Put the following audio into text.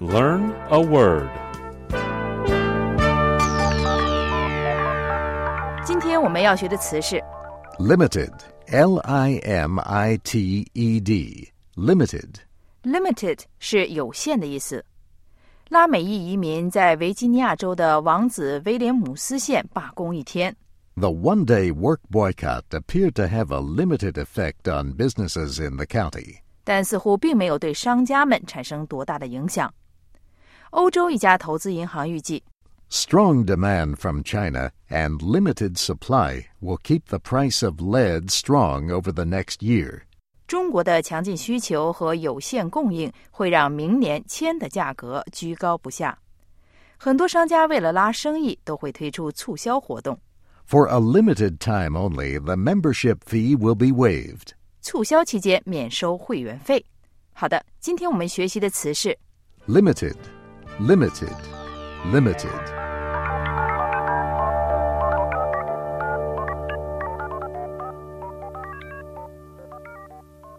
Learn a word. 今天我们要学的词是 Limited, L-I-M-I-T-E-D, limited. Limited 是有限的意思。拉美裔移民在维吉尼亚州的王子威廉姆斯县罢工一天。 The one-day work boycott appeared to have a limited effect on businesses in the county. 但似乎并没有对商家们产生多大的影响。欧洲一家投资银行预计 Strong demand from China and limited supply will keep the price of lead strong over the next year. 中国的强劲需求和有限供应会让明年铅的价格居高不下。很多商家为了拉生意都会推出促销活动。 For a limited time only, the membership fee will be waived. 促销期间免收会员费。好的，今天我们学习的词是 Limited, limited, limited.